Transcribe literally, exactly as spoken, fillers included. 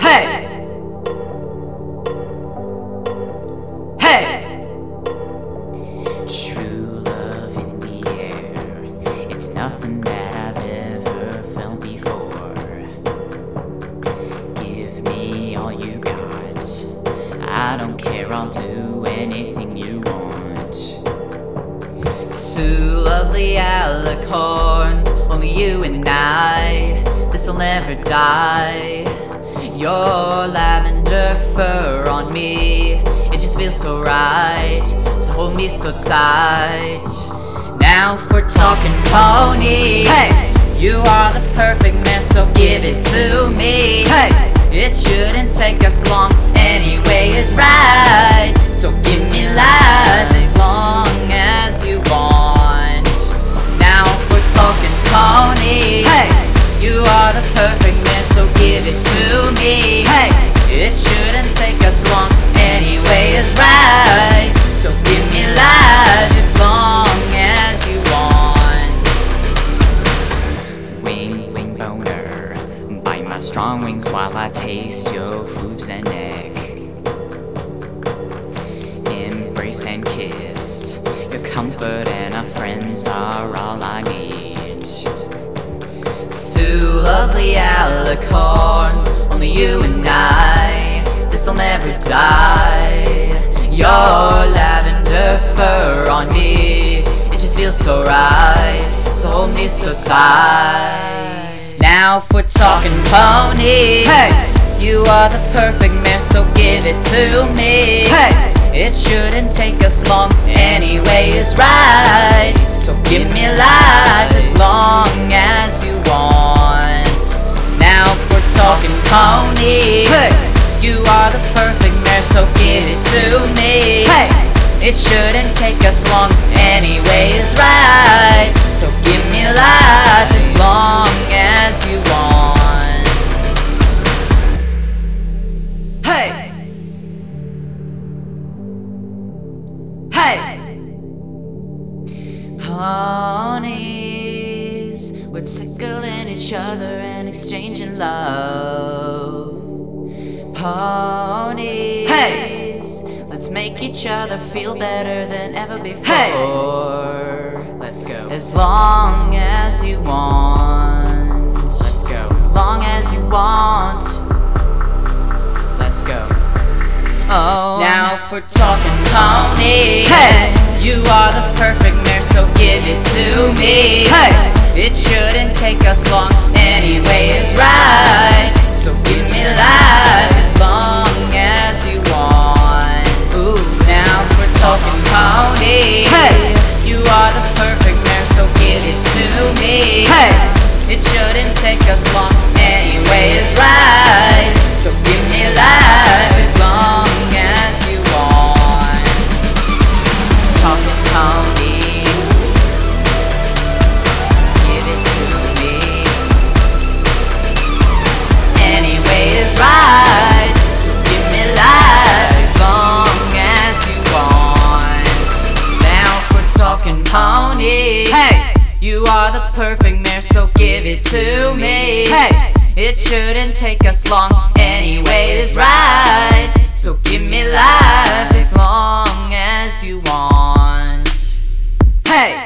Hey! Hey! True love in the air, it's nothing that I've ever felt before. Give me all you got, I don't care, I'll do anything you want. Two lovely alicorns, only you and I, this'll never die. Your lavender fur on me, it just feels so right, so hold me so tight. Now if we're talking pony, hey! You are the perfect man, so give it to me. Hey! It shouldn't take us long, anyway is right, so give me life as long as you want. Now if we're talking pony, hey! You are the perfect man, so give it to me. Hey! It shouldn't take us long, anyway is right, so give me life as long as you want. Wing, wing boner, bite my strong wings while I taste your hooves and neck. Embrace and kiss, your comfort and our friends are all I need. Two lovely alicorns, only you and I, this'll never die. Your lavender fur on me, it just feels so right, so hold me so tight. Now if we're talking pony, hey! You are the perfect mare, so give it to me. Hey! It shouldn't take us long, anyway is right, so give me life as long as you want. Now if we're talking pony, hey! You are the perfect mare, so give it to me. Hey! It shouldn't take us long, anyway is right, so give me life as long as you want. Hey! Hey! Ponies, we're tickling each other and exchanging love. Ponies, hey! Let's make each other feel better than ever before. Hey! Let's go. As long as you want. Let's go. As long as you want. Let's go. Oh. Now if we're talking pony, hey! You are the perfect mare, so give it to me. Hey! It shouldn't take us long, anyway is right, so give me life as long as you want. Ooh. Now if we're talking pony, hey! You are the perfect mare, so give it to me. Hey! It shouldn't take us long, anyway is right, so give me life as long as you want. Talking pony, give it to me. Anyway is right, so give me life as long as you want. Now if we're talking pony, hey! You are the perfect mare, so give it to me. Hey! It shouldn't take us long, anyway is right, so give me life as long as you want. Hey!